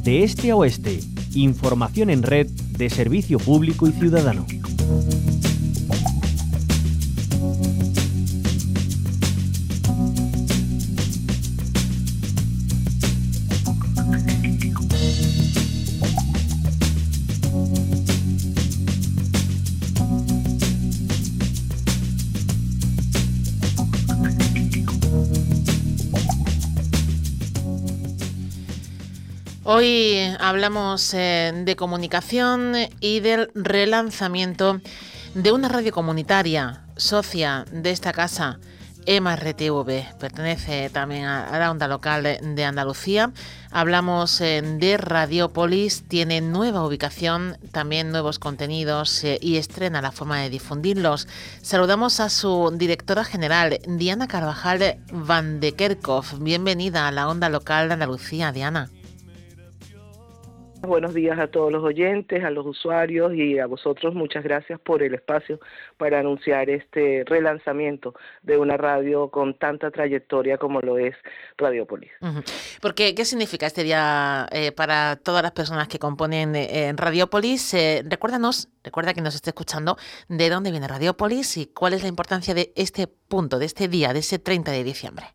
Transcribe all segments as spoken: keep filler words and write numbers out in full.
de este a oeste. Información en red de servicio público y ciudadano. Hoy hablamos eh, de comunicación y del relanzamiento de una radio comunitaria, socia de esta casa, E M A R T V, pertenece también a la onda local de Andalucía. Hablamos eh, de Radiopolis, tiene nueva ubicación, también nuevos contenidos eh, y estrena la forma de difundirlos. Saludamos a su directora general, Diana Carvajal Van de Kerkhoff. Bienvenida a la onda local de Andalucía, Diana. Buenos días a todos los oyentes, a los usuarios y a vosotros. Muchas gracias por el espacio para anunciar este relanzamiento de una radio con tanta trayectoria como lo es Radiopolis. Uh-huh. Porque, ¿qué significa este día eh, para todas las personas que componen eh, Radiopolis? Eh, recuérdanos, recuerda que nos esté escuchando, de dónde viene Radiopolis y cuál es la importancia de este punto, de este día, de ese treinta de diciembre.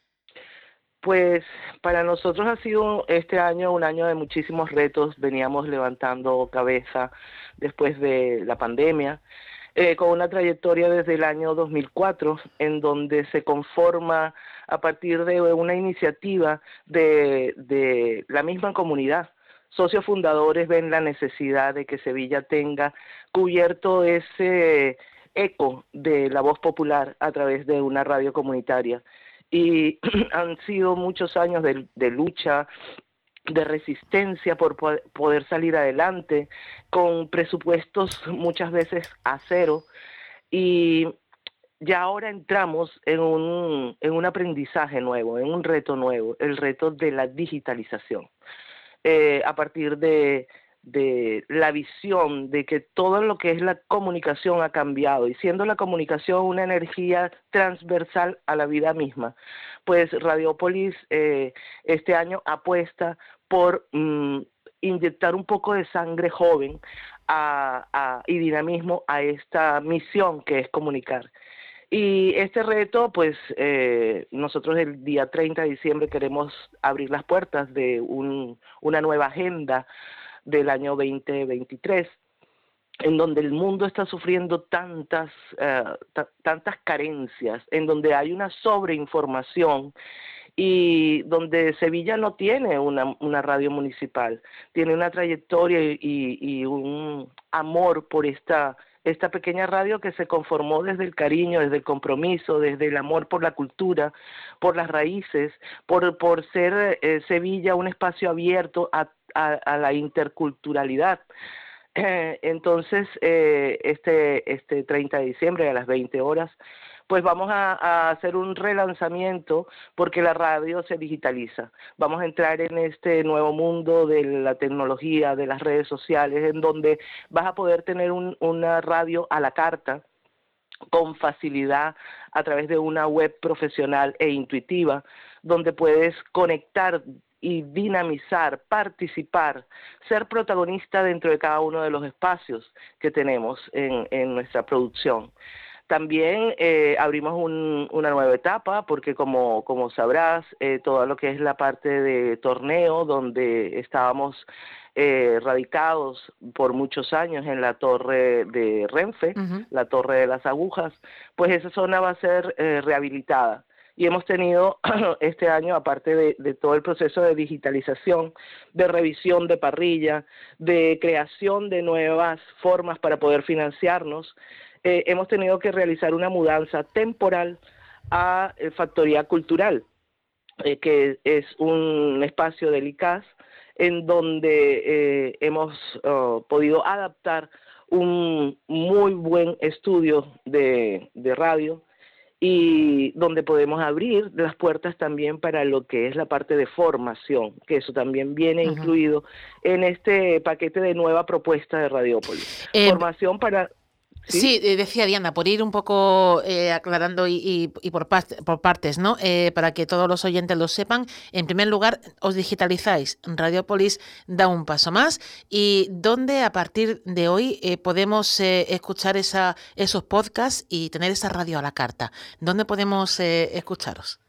Pues para nosotros ha sido este año un año de muchísimos retos. Veníamos levantando cabeza después de la pandemia, eh, con una trayectoria desde el año dos mil cuatro, en donde se conforma a partir de una iniciativa de, de la misma comunidad. Socios fundadores ven la necesidad de que Sevilla tenga cubierto ese eco de la voz popular a través de una radio comunitaria. Y han sido muchos años de, de lucha, de resistencia por poder salir adelante, con presupuestos muchas veces a cero, y ya ahora entramos en un, en un aprendizaje nuevo, en un reto nuevo, el reto de la digitalización, eh, a partir de... de la visión de que todo lo que es la comunicación ha cambiado, y siendo la comunicación una energía transversal a la vida misma, pues Radiopolis eh, este año apuesta por mm, inyectar un poco de sangre joven a, a, y dinamismo a esta misión que es comunicar. Y este reto, pues eh, nosotros el día treinta de diciembre queremos abrir las puertas de un, una nueva agenda del año veinte veintitrés, en donde el mundo está sufriendo tantas, uh, t- tantas carencias, en donde hay una sobreinformación y donde Sevilla no tiene una, una radio municipal, tiene una trayectoria y, y un amor por esta, esta pequeña radio que se conformó desde el cariño, desde el compromiso, desde el amor por la cultura, por las raíces, por, por ser eh, Sevilla un espacio abierto a A, a la interculturalidad. Eh, entonces, eh, este, este treinta de diciembre a las veinte horas, pues vamos a, a hacer un relanzamiento porque la radio se digitaliza. Vamos a entrar en este nuevo mundo de la tecnología, de las redes sociales, en donde vas a poder tener un, una radio a la carta, con facilidad, a través de una web profesional e intuitiva, donde puedes conectar y dinamizar, participar, ser protagonista dentro de cada uno de los espacios que tenemos en, en nuestra producción. También eh, abrimos un, una nueva etapa porque como, como sabrás, eh, todo lo que es la parte de torneo, donde estábamos eh, radicados por muchos años en la torre de Renfe, uh-huh. la torre de las agujas, pues esa zona va a ser eh, rehabilitada. Y hemos tenido este año, aparte de, de todo el proceso de digitalización, de revisión de parrilla, de creación de nuevas formas para poder financiarnos, eh, hemos tenido que realizar una mudanza temporal a eh, Factoría Cultural, eh, que es un espacio del I C A S, en donde eh, hemos uh, podido adaptar un muy buen estudio de, de radio, y donde podemos abrir las puertas también para lo que es la parte de formación, que eso también viene uh-huh. incluido en este paquete de nueva propuesta de Radiopolis. Eh, formación para... ¿Sí? Sí, eh, decía Diana, por ir un poco eh, aclarando y, y- y por, pas- por partes, ¿no? Eh, para que todos los oyentes lo sepan, en primer lugar, os digitalizáis. Radiopolis da un paso más. ¿Y dónde a partir de hoy eh, podemos eh, escuchar esa, esos podcasts y tener esa radio a la carta? ¿Dónde podemos eh, escucharos?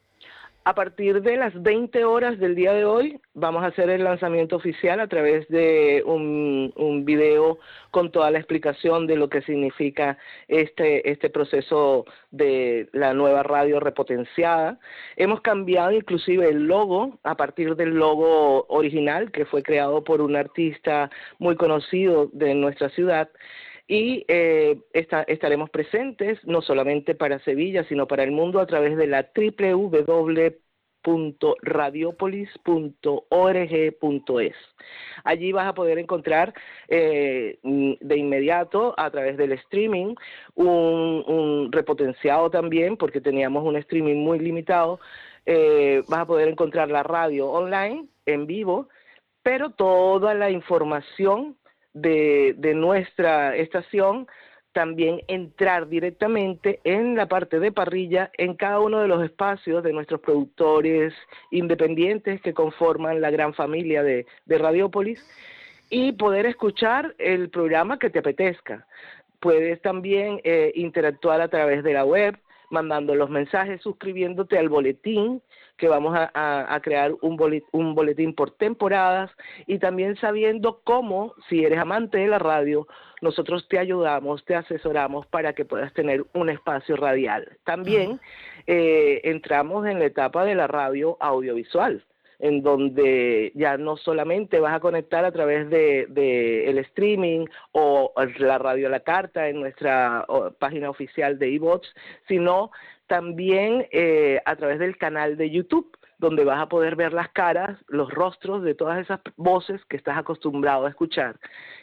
A partir de las veinte horas del día de hoy vamos a hacer el lanzamiento oficial a través de un, un video con toda la explicación de lo que significa este, este proceso de la nueva radio repotenciada. Hemos cambiado inclusive el logo a partir del logo original que fue creado por un artista muy conocido de nuestra ciudad. Y eh, esta, estaremos presentes no solamente para Sevilla, sino para el mundo a través de la doble u doble u doble u punto radiopolis punto org punto es. Allí vas a poder encontrar eh, de inmediato a través del streaming un, un repotenciado también, porque teníamos un streaming muy limitado. Eh, vas a poder encontrar la radio online en vivo, pero toda la información de, de nuestra estación, también entrar directamente en la parte de parrilla en cada uno de los espacios de nuestros productores independientes que conforman la gran familia de, de Radiopolis, y poder escuchar el programa que te apetezca. Puedes también eh, interactuar a través de la web, mandando los mensajes, suscribiéndote al boletín, que vamos a, a, a crear un boletín, un boletín por temporadas, y también sabiendo cómo, si eres amante de la radio, nosotros te ayudamos, te asesoramos para que puedas tener un espacio radial. También eh, entramos en la etapa de la radio audiovisual, en donde ya no solamente vas a conectar a través de, de el streaming o la radio a la carta en nuestra o, página oficial de iVox, sino también eh, a través del canal de YouTube, donde vas a poder ver las caras, los rostros de todas esas voces que estás acostumbrado a escuchar,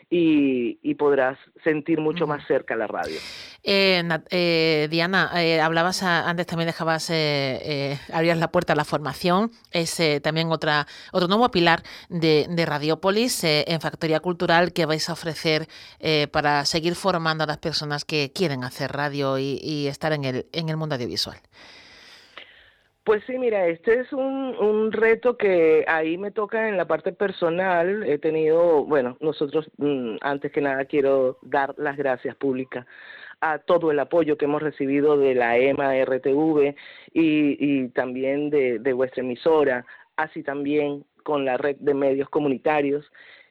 y, y podrás sentir mucho más cerca la radio. Eh, Nat- eh, Diana, eh, hablabas a- antes, también dejabas, eh, eh, abrías la puerta a la formación. Es eh, también otra otro nuevo pilar de, de Radiopolis eh, en Factoría Cultural que vais a ofrecer eh, para seguir formando a las personas que quieren hacer radio y, y estar en el, en el mundo audiovisual. Pues sí, mira, este es un, un reto que ahí me toca en la parte personal. He tenido, bueno, nosotros mmm, antes que nada quiero dar las gracias públicas a todo el apoyo que hemos recibido de la E M A R T V y, y también de, de vuestra emisora, así también con la red de medios comunitarios.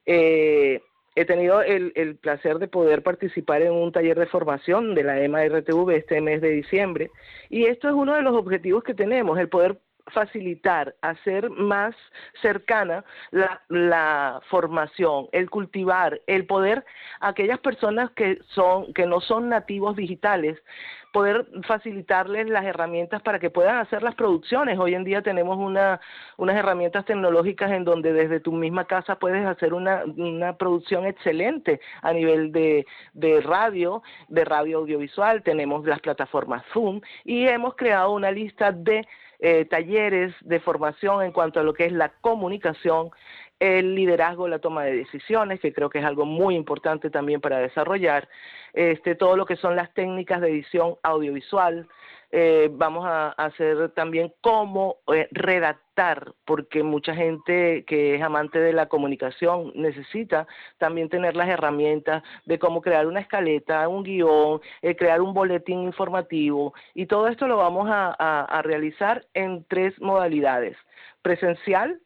Eh, He tenido el, el placer de poder participar en un taller de formación de la E M A R T V este mes de diciembre, y esto es uno de los objetivos que tenemos, el poder facilitar, hacer más cercana la, la formación, el cultivar, el poder, aquellas personas que son que no son nativos digitales, poder facilitarles las herramientas para que puedan hacer las producciones. Hoy en día tenemos una, unas herramientas tecnológicas en donde desde tu misma casa puedes hacer una, una producción excelente a nivel de, de radio, de radio audiovisual. Tenemos las plataformas Zoom y hemos creado una lista de eh, talleres de formación en cuanto a lo que es la comunicación, el liderazgo, la toma de decisiones, que creo que es algo muy importante también para desarrollar, este, todo lo que son las técnicas de edición audiovisual. Eh, vamos a, a hacer también cómo eh, redactar, porque mucha gente que es amante de la comunicación necesita también tener las herramientas de cómo crear una escaleta, un guión, eh, crear un boletín informativo, y todo esto lo vamos a, a, a realizar en tres modalidades: presencial,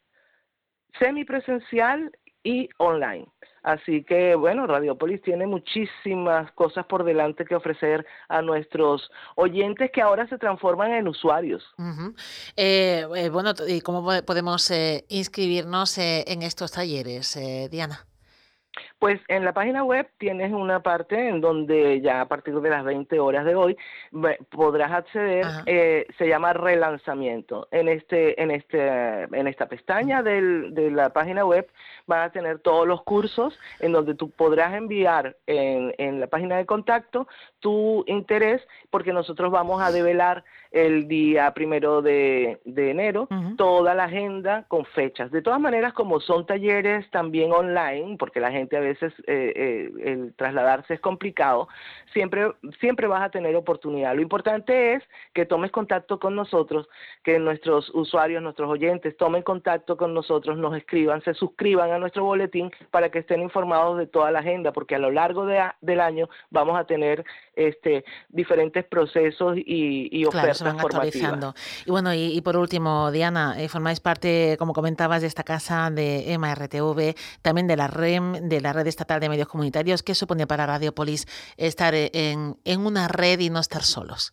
semipresencial y online. Así que, bueno, Radiopolis tiene muchísimas cosas por delante que ofrecer a nuestros oyentes, que ahora se transforman en usuarios. Uh-huh. eh, eh, bueno, ¿y cómo podemos eh, inscribirnos eh, en estos talleres, eh, Diana? Pues en la página web tienes una parte en donde ya a partir de las veinte horas de hoy podrás acceder, eh, se llama relanzamiento. En este, en este, en esta pestaña del, de la página web van a tener todos los cursos en donde tú podrás enviar en, en la página de contacto tu interés, porque nosotros vamos a develar el día primero de, de enero uh-huh. toda la agenda con fechas. De todas maneras, como son talleres también online, porque la gente a veces veces eh, eh, el trasladarse es complicado, siempre, siempre vas a tener oportunidad. Lo importante es que tomes contacto con nosotros, que nuestros usuarios, nuestros oyentes tomen contacto con nosotros, nos escriban, se suscriban a nuestro boletín para que estén informados de toda la agenda, porque a lo largo de, del año vamos a tener este, diferentes procesos y, y ofertas claro, se van formativas. actualizando. Y bueno, y, y por último, Diana, eh, formáis parte, como comentabas, de esta casa de E M A R T V, también de la R E M, de la Red Estatal de Medios Comunitarios. ¿Qué supone para Radiopolis estar en, en una red y no estar solos?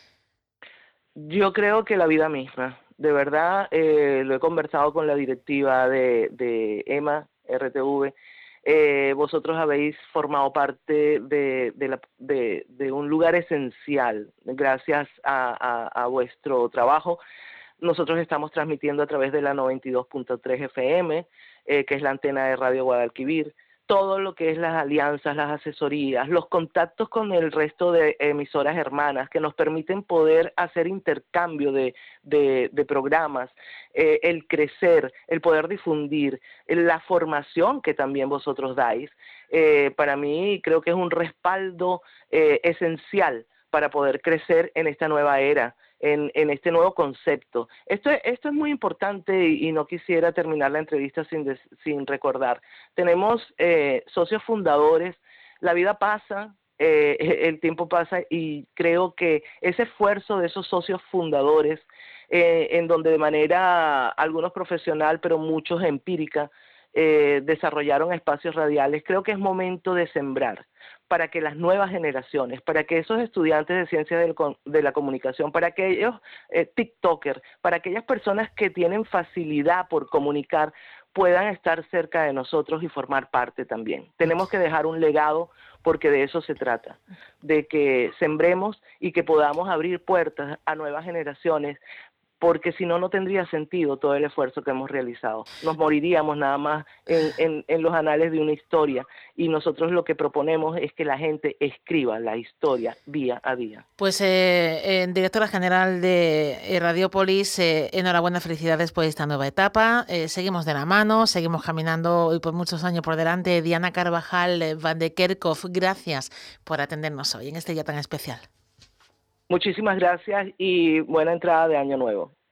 Yo creo que la vida misma. De verdad, eh, lo he conversado con la directiva de, de E M A R T V. Eh, vosotros habéis formado parte de, de, la, de, de un lugar esencial gracias a, a, a vuestro trabajo. Nosotros estamos transmitiendo a través de la noventa y dos punto tres F M, eh, que es la antena de Radio Guadalquivir. Todo lo que es las alianzas, las asesorías, los contactos con el resto de emisoras hermanas que nos permiten poder hacer intercambio de, de, de programas, eh, el crecer, el poder difundir, la formación que también vosotros dais, eh, para mí creo que es un respaldo eh, esencial para poder crecer en esta nueva era. En, en este nuevo concepto. Esto, esto es muy importante y, y no quisiera terminar la entrevista sin, des, sin recordar. Tenemos eh, socios fundadores, la vida pasa, eh, el tiempo pasa y creo que ese esfuerzo de esos socios fundadores, eh, en donde de manera, algunos profesional, pero muchos empírica, eh, desarrollaron espacios radiales, creo que es momento de sembrar para que las nuevas generaciones, para que esos estudiantes de ciencias del, de la comunicación, para aquellos eh, TikTokers, para aquellas personas que tienen facilidad por comunicar, puedan estar cerca de nosotros y formar parte también. Tenemos que dejar un legado porque de eso se trata, de que sembremos y que podamos abrir puertas a nuevas generaciones, porque si no, no tendría sentido todo el esfuerzo que hemos realizado. Nos moriríamos nada más en, en, en los anales de una historia, y nosotros lo que proponemos es que la gente escriba la historia día a día. Pues, eh, eh, directora general de Radiopolis, eh, enhorabuena, felicidades por esta nueva etapa. Eh, seguimos de la mano, seguimos caminando hoy por muchos años por delante. Diana Carvajal eh, Van de Kerkhoff, gracias por atendernos hoy en este día tan especial. Muchísimas gracias y buena entrada de año nuevo.